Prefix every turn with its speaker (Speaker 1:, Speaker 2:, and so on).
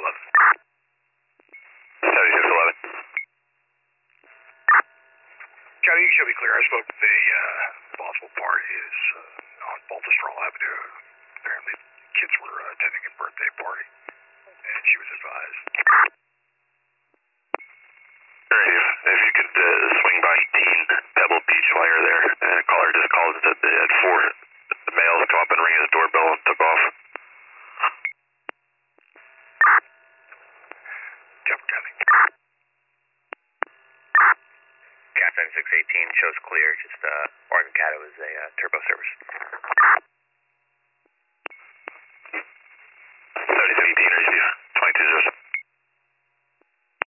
Speaker 1: 7611.
Speaker 2: County, you should be clear. I spoke with the possible party is on Baltusrol Avenue. Apparently, kids were attending a birthday party, and she was advised.
Speaker 1: Alright, if you could swing by 18 Pebble Beach while you're there. Caller just called that they had 4 males come up and ring his doorbell and took off.
Speaker 2: Jump County.
Speaker 3: Captain 618 shows clear, just Oregon Caddo is a turbo service.